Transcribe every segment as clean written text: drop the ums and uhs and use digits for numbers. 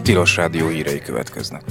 Tilos Rádió hírei következnek.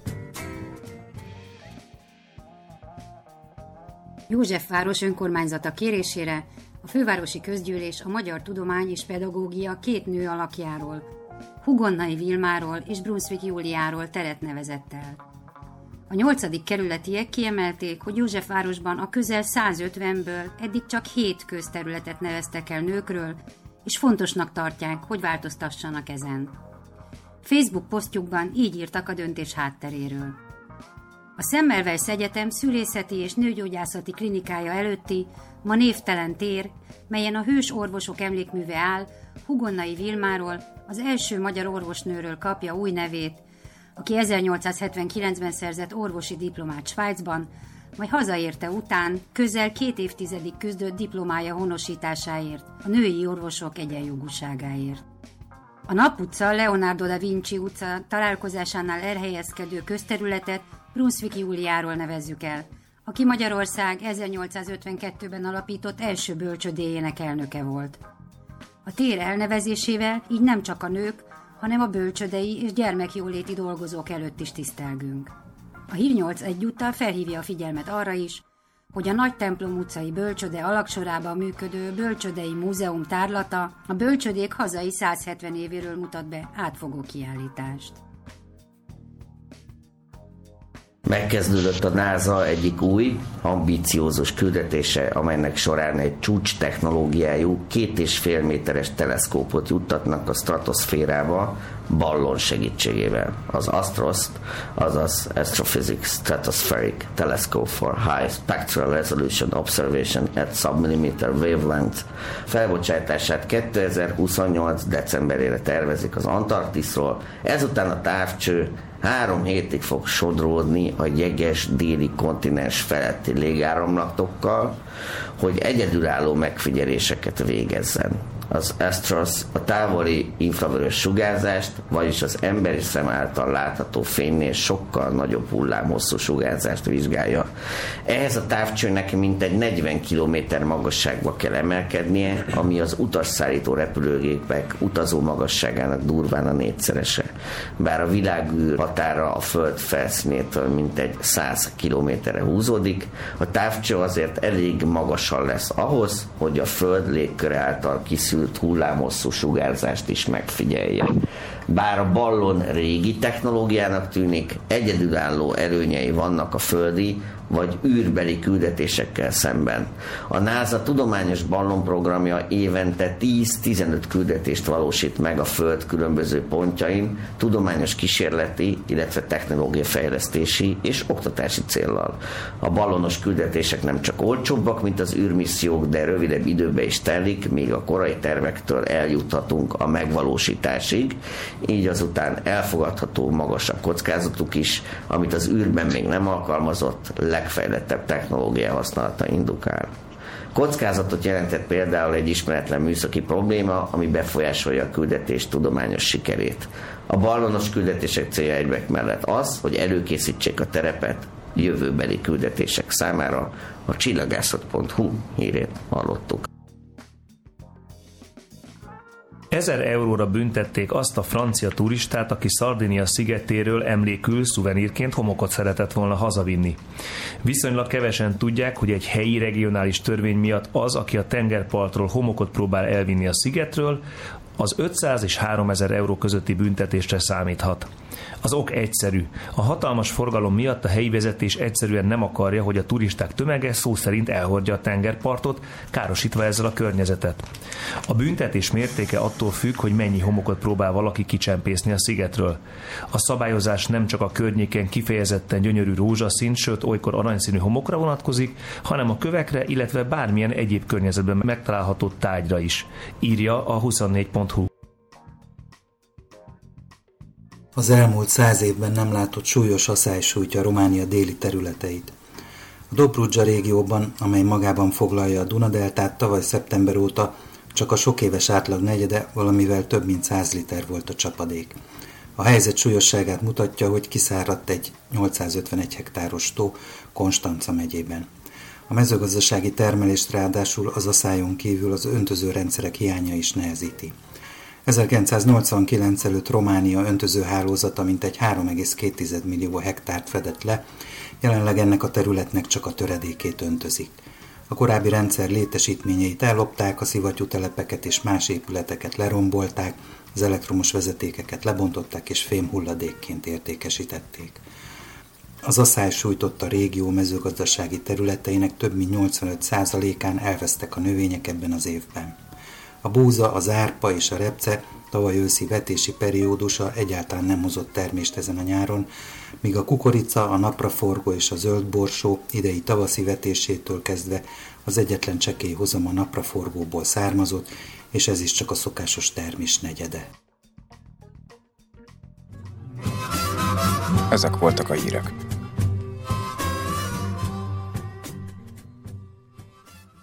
Józsefváros önkormányzata kérésére a fővárosi közgyűlés a magyar tudomány és pedagógia két nő alakjáról, Hugonnai Vilmáról és Brunswick Júliáról teret nevezett el. A 8. kerületiek kiemelték, hogy Józsefvárosban a közel 150-ből eddig csak 7 közterületet neveztek el nőkről, és fontosnak tartják, hogy változtassanak ezen. Facebook posztjukban így írtak a döntés hátteréről. A Semmelweis Egyetem szülészeti és nőgyógyászati klinikája előtti ma névtelen tér, melyen a hős orvosok emlékműve áll, Hugonnai Vilmáról, az első magyar orvosnőről kapja új nevét, aki 1879-ben szerzett orvosi diplomát Svájcban, majd hazaérte után közel 2 évtizedig küzdött diplomája honosításáért, a női orvosok egyenjogúságáért. A Nap utca, Leonardo da Vinci utca találkozásánál elhelyezkedő közterületet Brunswick Júliáról nevezzük el, aki Magyarország 1852-ben alapított első bölcsödéjének elnöke volt. A tér elnevezésével így nem csak a nők, hanem a bölcsödei és gyermekjóléti dolgozók előtt is tisztelgünk. A Hír 8 egyúttal felhívja a figyelmet arra is, hogy a Nagy Templom utcai bölcsöde alagsorában működő Bölcsödei Múzeum tárlata a bölcsödék hazai 170 évéről mutat be átfogó kiállítást. Megkezdődött a NASA egyik új, ambiciózus küldetése, amelynek során egy csúcs technológiájú 2,5 méteres teleszkópot juttatnak a stratoszférába ballon segítségével. Az ASTROS-t, azaz Astrophysics Stratospheric Telescope for High Spectral Resolution Observation at Submillimeter Wavelength felbocsátását 2028. decemberére tervezik az Antarktiszról, ezután a távcső 3 hétig fog sodródni a jeges déli kontinens feletti légáramlatokkal, hogy egyedülálló megfigyeléseket végezzen. Az ASTROS a távoli infravörös sugárzást, vagyis az emberi szem által látható fénynél sokkal nagyobb hullámhosszú sugárzást vizsgálja. Ehhez a távcsőnek mintegy 40 km magasságba kell emelkednie, ami az utasszállító repülőgépek utazó magasságának durván a 4-szerese. Bár a világűr határa a Föld felszínétől mintegy 100 kilométerre húzódik, a távcső azért elég magasan lesz ahhoz, hogy a Föld légköre által kiszűrt hullámhosszú sugárzást is megfigyelje. Bár a ballon régi technológiának tűnik, egyedülálló előnyei vannak a földi vagy űrbeli küldetésekkel szemben. A NASA tudományos ballonprogramja évente 10-15 küldetést valósít meg a Föld különböző pontjain, tudományos kísérleti, illetve technológiafejlesztési és oktatási céllal. A ballonos küldetések nem csak olcsóbbak, mint az űrmissziók, de rövidebb időbe is telik, míg a korai tervektől eljuthatunk a megvalósításig, így azután elfogadható magasabb kockázatuk is, amit az űrben még nem alkalmazott, legfejlettebb technológia használata indukál. Kockázatot jelentett például egy ismeretlen műszaki probléma, ami befolyásolja a küldetés tudományos sikerét. A ballonos küldetések célja egyebek mellett az, hogy előkészítsék a terepet jövőbeli küldetések számára. A csillagászat.hu hírét hallottuk. 1000 euróra büntették azt a francia turistát, aki Szardinia szigetéről emlékül szuvenírként homokot szeretett volna hazavinni. Viszonylag kevesen tudják, hogy egy helyi regionális törvény miatt az, aki a tengerpartról homokot próbál elvinni a szigetről, az 500 és 3000 euró közötti büntetésre számíthat. Az ok egyszerű. A hatalmas forgalom miatt a helyi vezetés egyszerűen nem akarja, hogy a turisták tömege szó szerint elhordja a tengerpartot, károsítva ezzel a környezetet. A büntetés mértéke attól függ, hogy mennyi homokot próbál valaki kicsempészni a szigetről. A szabályozás nem csak a környéken kifejezetten gyönyörű rózsaszín, sőt olykor aranyszínű homokra vonatkozik, hanem a kövekre, illetve bármilyen egyéb környezetben megtalálható tárgyra is, írja a 24.hu. Az elmúlt 100 évben nem látott súlyos aszály sújtja Románia déli területeit. A Dobrudzsa régióban, amely magában foglalja a Dunadeltát, tavaly szeptember óta csak a sokéves átlag negyede, valamivel több mint 100 liter volt a csapadék. A helyzet súlyosságát mutatja, hogy kiszáradt egy 851 hektáros tó Konstanca megyében. A mezőgazdasági termelést ráadásul az aszályon kívül az öntözőrendszerek hiánya is nehezíti. 1989 előtt Románia öntözőhálózata mintegy 3,2 millió hektárt fedett le, jelenleg ennek a területnek csak a töredékét öntözik. A korábbi rendszer létesítményeit ellopták, a szivattyútelepeket és más épületeket lerombolták, az elektromos vezetékeket lebontották és fémhulladékként értékesítették. Az aszály sújtotta a régió mezőgazdasági területeinek több mint 85%-án elvesztek a növények ebben az évben. A búza, az árpa és a repce tavaly őszi vetési periódusa egyáltalán nem hozott termést ezen a nyáron, míg a kukorica, a napraforgó és a zöldborsó idei tavaszi vetésétől kezdve az egyetlen csekély hozam a napraforgóból származott, és ez is csak a szokásos termés negyede. Ezek voltak a hírek.